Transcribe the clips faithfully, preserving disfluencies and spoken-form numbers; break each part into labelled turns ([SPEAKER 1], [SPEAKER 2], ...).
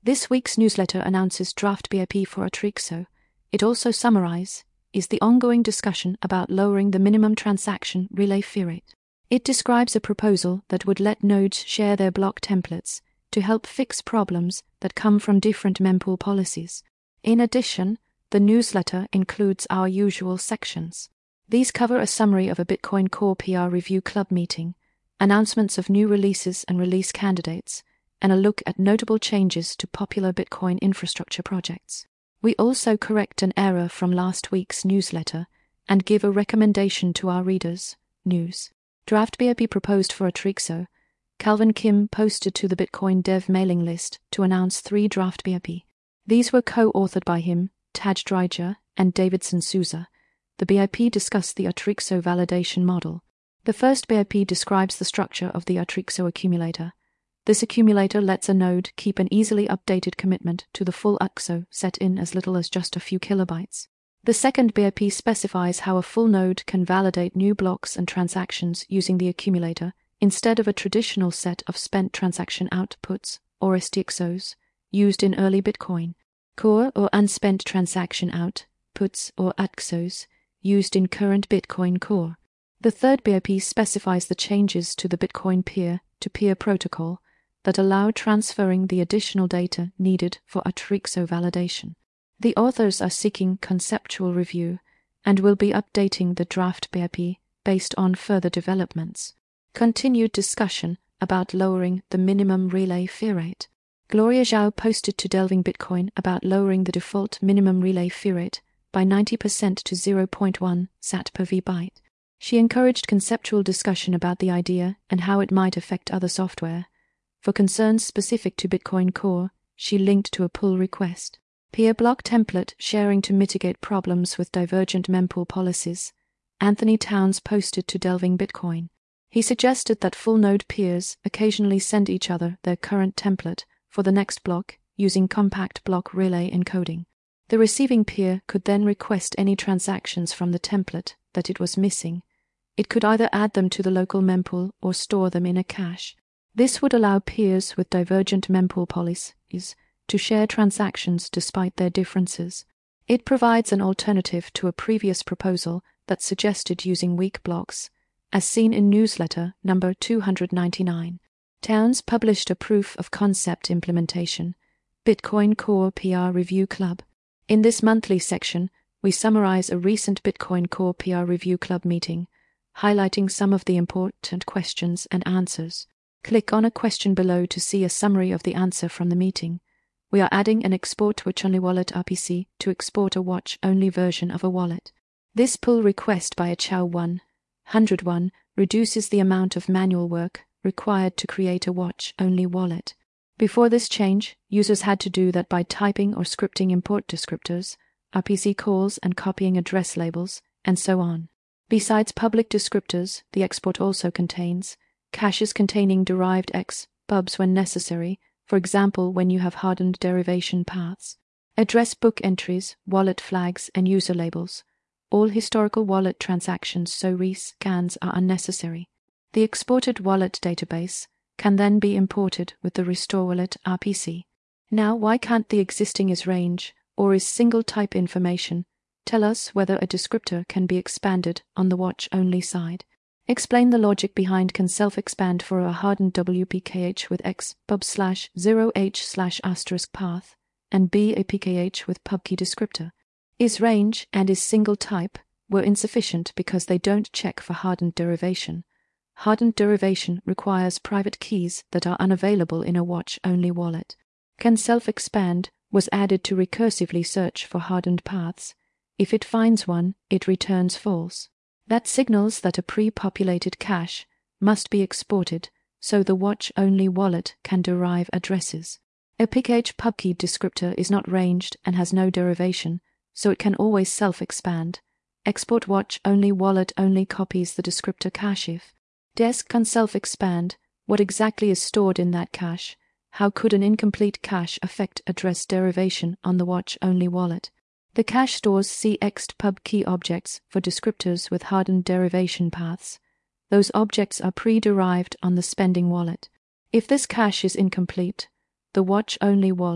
[SPEAKER 1] This week's newsletter announces draft B I P for Atrixo. It also summarizes is the ongoing discussion about lowering the minimum transaction relay fee rate. It describes a proposal that would let nodes share their block templates to help fix problems that come from different mempool policies. In addition, the newsletter includes our usual sections. These cover a summary of a Bitcoin Core P R Review Club meeting, announcements of new releases and release candidates, and a look at notable changes to popular Bitcoin infrastructure projects. We also correct an error from last week's newsletter and give a recommendation to our readers. News. Draft B I P proposed for Atrixo. Calvin Kim posted to the Bitcoin Dev mailing list to announce three draft B I P. These were co-authored by him, Taj Dryja, and Davidson Souza. The B I P discussed the Atrixo validation model. The first B I P describes the structure of the Atrixo accumulator. This accumulator lets a node keep an easily updated commitment to the full A T X O set in as little as just a few kilobytes. The second B I P specifies how a full node can validate new blocks and transactions using the accumulator instead of a traditional set of spent transaction outputs, or S T X Os, used in early Bitcoin, core or unspent transaction outputs, or A T X Os, used in current Bitcoin Core. The third B I P specifies the changes to the Bitcoin peer-to-peer protocol that allow transferring the additional data needed for Atrixo validation. The authors are seeking conceptual review and will be updating the draft B I P based on further developments. Continued discussion about lowering the minimum relay fee rate. Gloria Zhao posted to Delving Bitcoin about lowering the default minimum relay fee rate by ninety percent to zero point one sat per V byte. She encouraged conceptual discussion about the idea and how it might affect other software. For concerns specific to Bitcoin Core, she linked to a pull request. Peer block template sharing to mitigate problems with divergent mempool policies. Anthony Towns posted to Delving Bitcoin. He suggested that full node peers occasionally send each other their current template for the next block using compact block relay encoding. The receiving peer could then request any transactions from the template that it was missing. It could either add them to the local mempool or store them in a cache. This would allow peers with divergent mempool policies to share transactions despite their differences. It provides an alternative to a previous proposal that suggested using weak blocks, as seen in newsletter number two hundred ninety-nine. Towns published a proof of concept implementation, Bitcoin Core P R Review Club. In this monthly section, we summarize a recent Bitcoin Core P R Review Club meeting, highlighting some of the important questions and answers. Click on a question below to see a summary of the answer from the meeting. We are adding an Export Watch-Only Wallet R P C to export a watch-only version of a wallet. This pull request by a Chow one hundred one reduces the amount of manual work required to create a watch-only wallet. Before this change, users had to do that by typing or scripting import descriptors, R P C calls and copying address labels, and so on. Besides public descriptors, the export also contains caches containing derived X pubs when necessary, for example when you have hardened derivation paths, address book entries, wallet flags, and user labels. All historical wallet transactions so rescans are unnecessary. The exported wallet database can then be imported with the Restore Wallet R P C. Now, why can't the existing is range or is single type information tell us whether a descriptor can be expanded on the watch-only side? Explain the logic behind can self-expand for a hardened W P K H with X pub slash zero H slash asterisk path and B a P K H with pubkey descriptor. Is range and is single type were insufficient because they don't check for hardened derivation. Hardened derivation requires private keys that are unavailable in a watch-only wallet. Can self-expand was added to recursively search for hardened paths. If it finds one, it returns false. That signals that a pre-populated cache must be exported so the watch-only wallet can derive addresses. A P K H pubkey descriptor is not ranged and has no derivation, so it can always self-expand. Export watch-only wallet only copies the descriptor cache if Desk can self-expand. What exactly is stored in that cache? How could an incomplete cache affect address derivation on the watch-only wallet? The cache stores cxt pub key objects for descriptors with hardened derivation paths. Those objects are pre-derived on the spending wallet. If this cache is incomplete, the watch-only wall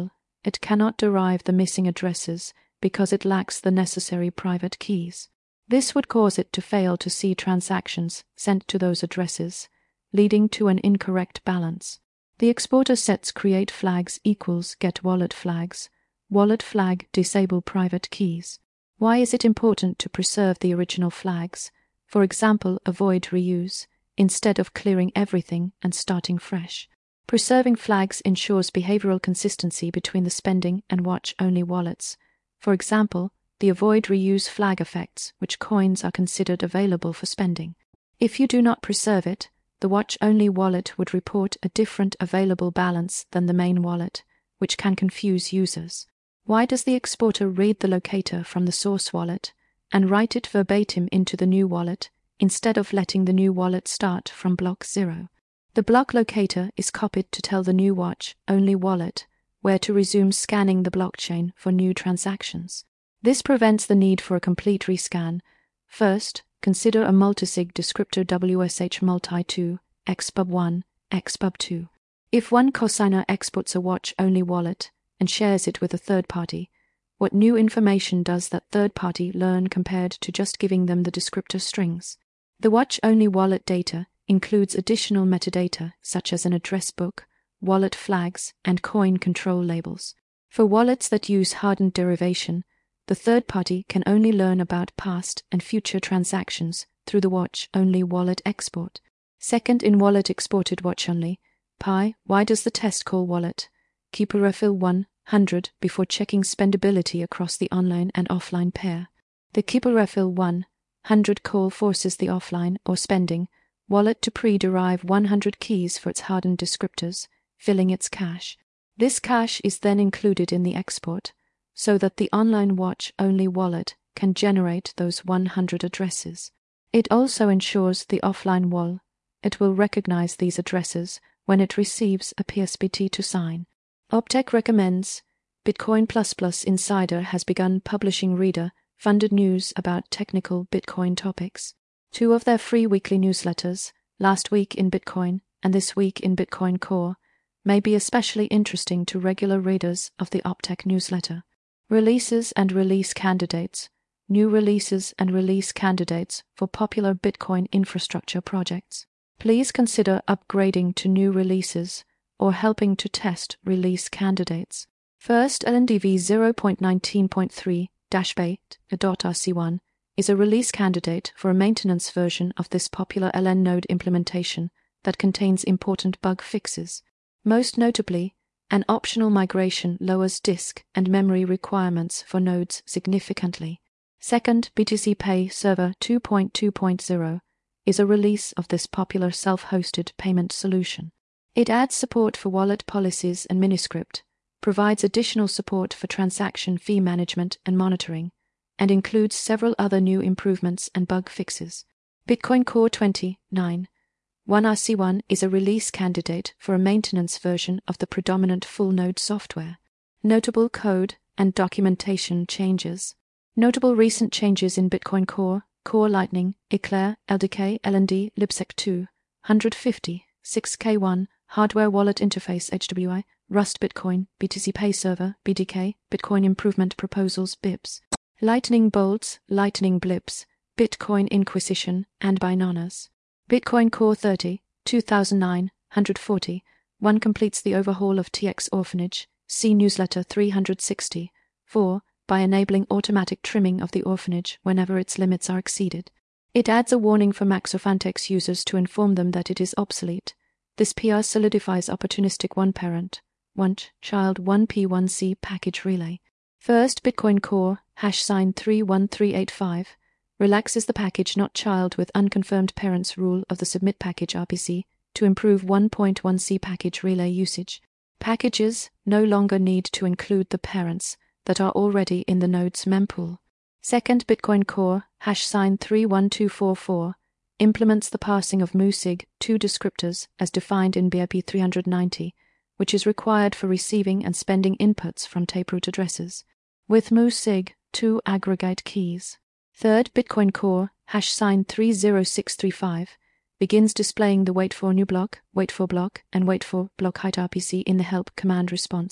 [SPEAKER 1] it cannot derive the missing addresses because it lacks the necessary private keys. This would cause it to fail to see transactions sent to those addresses, leading to an incorrect balance. The exporter sets create flags equals get wallet flags. Wallet flag disable private keys. Why is it important to preserve the original flags? For example, avoid reuse, instead of clearing everything and starting fresh. Preserving flags ensures behavioral consistency between the spending and watch-only wallets. For example, the avoid reuse flag affects which coins are considered available for spending. If you do not preserve it, the watch-only wallet would report a different available balance than the main wallet, which can confuse users. Why does the exporter read the locator from the source wallet and write it verbatim into the new wallet instead of letting the new wallet start from block zero? The block locator is copied to tell the new watch-only wallet where to resume scanning the blockchain for new transactions. This prevents the need for a complete rescan. First, consider a multisig descriptor W S H multi two, X B U B one, X B U B two. If one cosigner exports a watch-only wallet and shares it with a third party, what new information does that third party learn compared to just giving them the descriptor strings? The watch-only wallet data includes additional metadata such as an address book, wallet flags, and coin control labels. For wallets that use hardened derivation, the third party can only learn about past and future transactions through the watch-only wallet export. Second, in wallet exported watch-only, Pi, why does the test call wallet keep a refill one hundred before checking spendability across the online and offline pair? The keep a refill one hundred call forces the offline or spending wallet to pre-derive one hundred keys for its hardened descriptors, filling its cache. This cache is then included in the export, so that the online watch-only wallet can generate those one hundred addresses. It also ensures the offline wall. It will recognize these addresses when it receives a P S B T to sign. Optech recommends Bitcoin plus plus Insider has begun publishing reader-funded news about technical Bitcoin topics. Two of their free weekly newsletters, Last Week in Bitcoin and This Week in Bitcoin Core, may be especially interesting to regular readers of the Optech newsletter. Releases and release candidates. New releases and release candidates for popular Bitcoin infrastructure projects. Please consider upgrading to new releases or helping to test release candidates. First, L N D V zero point nineteen point three dash beta.R C one is a release candidate for a maintenance version of this popular L N node implementation that contains important bug fixes. Most notably, an optional migration lowers disk and memory requirements for nodes significantly. Second, B T C Pay Server two point two point zero is a release of this popular self-hosted payment solution. It adds support for wallet policies and Miniscript, provides additional support for transaction fee management and monitoring, and includes several other new improvements and bug fixes. Bitcoin Core twenty-nine one R C one is a release candidate for a maintenance version of the predominant full-node software. Notable code and documentation changes. Notable recent changes in Bitcoin Core, Core Lightning, Eclair, L D K, L N D, libsec two, one fifty, six K one, Hardware Wallet Interface H W I, Rust Bitcoin, B T C Pay Server, B D K, Bitcoin Improvement Proposals B I Ps, Lightning Bolts, Lightning Blips, Bitcoin Inquisition, and Binanas. Bitcoin Core thirty, two thousand nine hundred forty, one completes the overhaul of T X Orphanage, see Newsletter three hundred sixty, four, by enabling automatic trimming of the orphanage whenever its limits are exceeded. It adds a warning for Maxofantex users to inform them that it is obsolete. This P R solidifies opportunistic one-parent, one-child one P one C package relay. First, Bitcoin Core, hash sign three one three eight five, relaxes the package not child with unconfirmed parents rule of the submit package R P C to improve one point one C package relay usage. Packages no longer need to include the parents that are already in the node's mempool. Second, Bitcoin Core, hash sign three one two four four, implements the parsing of MuSig two descriptors as defined in B I P three ninety, which is required for receiving and spending inputs from taproot addresses, with MuSig two aggregate keys. Third, Bitcoin Core, hash sign three zero six three five, begins displaying the wait for new block, wait for block, and wait for block height R P C in the help command response,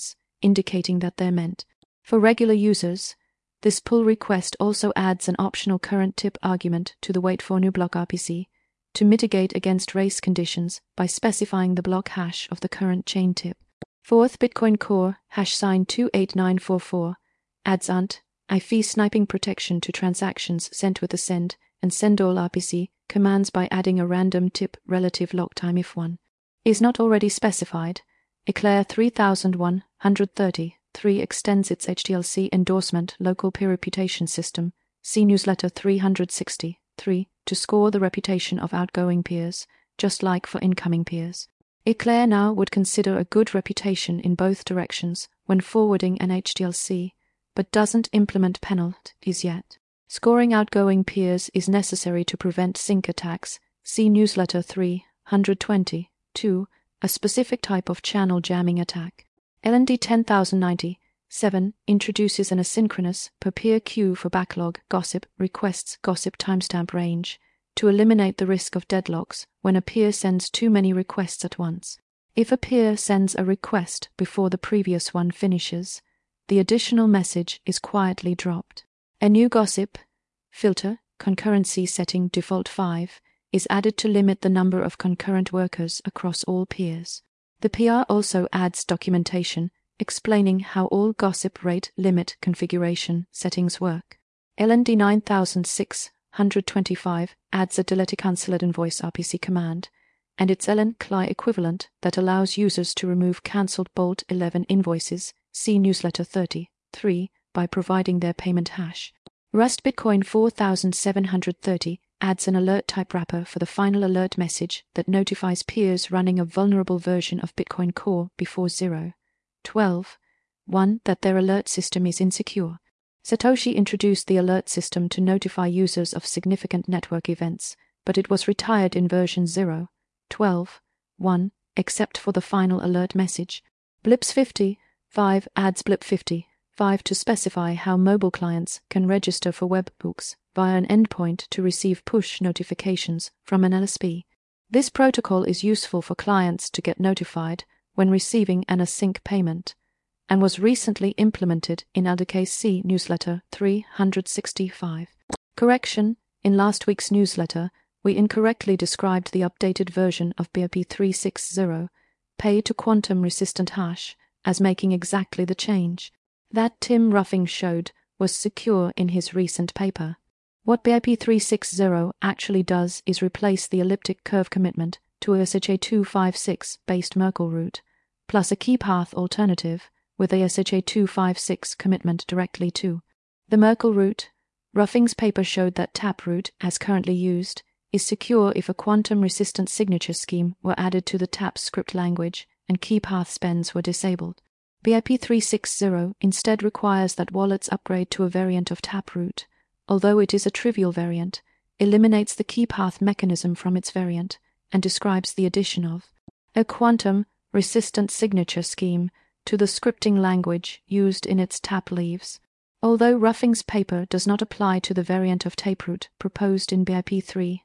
[SPEAKER 1] indicating that they're meant. For regular users, this pull request also adds an optional current tip argument to the wait for new block R P C to mitigate against race conditions by specifying the block hash of the current chain tip. Fourth, Bitcoin Core hash sign two eight nine four four adds U N T I F I sniping protection to transactions sent with the send and send all R P C commands by adding a random tip relative lock time if one is not already specified. Eclair three thousand one hundred thirty three extends its H T L C endorsement local peer reputation system, see newsletter three hundred sixty-three, to score the reputation of outgoing peers, just like for incoming peers. Eclair now would consider a good reputation in both directions when forwarding an H T L C, but doesn't implement penalties yet. Scoring outgoing peers is necessary to prevent sync attacks, see newsletter three hundred twenty-two, a specific type of channel jamming attack. L N D ten thousand ninety-seven introduces an asynchronous per peer queue for backlog gossip requests gossip timestamp range to eliminate the risk of deadlocks when a peer sends too many requests at once. If a peer sends a request before the previous one finishes, the additional message is quietly dropped. A new gossip filter, concurrency setting default five, is added to limit the number of concurrent workers across all peers. The P R also adds documentation explaining how all gossip rate limit configuration settings work. L N D nine thousand six hundred twenty-five adds a delete cancelled invoice R P C command, and its L N C L I equivalent that allows users to remove cancelled Bolt eleven invoices, see newsletter thirty-three, by providing their payment hash. Rust Bitcoin four thousand seven hundred thirty adds an alert type wrapper for the final alert message that notifies peers running a vulnerable version of Bitcoin Core before zero twelve one that their alert system is insecure. Satoshi introduced the alert system to notify users of significant network events, but it was retired in version zero twelve one except for the final alert message. Blips fifty-five adds Blip fifty-five to specify how mobile clients can register for webhooks via an endpoint to receive push notifications from an L S P. This protocol is useful for clients to get notified when receiving an async payment, and was recently implemented in L D K C newsletter three hundred sixty-five. Correction: in last week's newsletter, we incorrectly described the updated version of B I P three sixty, pay to quantum resistant hash, as making exactly the change that Tim Ruffing showed was secure in his recent paper. What B I P three sixty actually does is replace the elliptic curve commitment to a S H A two fifty-six based Merkle root, plus a key path alternative with a S H A two fifty-six commitment directly to the Merkle root. Ruffing's paper showed that Taproot, as currently used, is secure if a quantum-resistant signature scheme were added to the Tap script language and key path spends were disabled. B I P three sixty instead requires that wallets upgrade to a variant of Taproot, although it is a trivial variant, eliminates the key path mechanism from its variant, and describes the addition of a quantum-resistant signature scheme to the scripting language used in its Tap leaves. Although Ruffing's paper does not apply to the variant of Taproot proposed in B I P three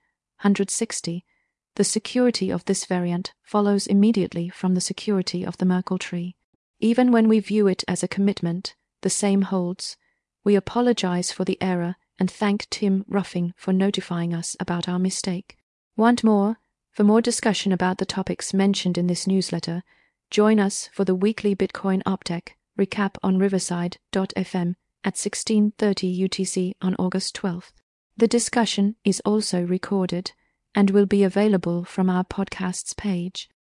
[SPEAKER 1] sixty, the security of this variant follows immediately from the security of the Merkle tree. Even when we view it as a commitment, the same holds. We apologize for the error and thank Tim Ruffing for notifying us about our mistake. Want more? For more discussion about the topics mentioned in this newsletter, join us for the weekly Bitcoin Optech recap on riverside dot f m at sixteen thirty U T C on August twelfth. The discussion is also recorded and will be available from our podcasts page.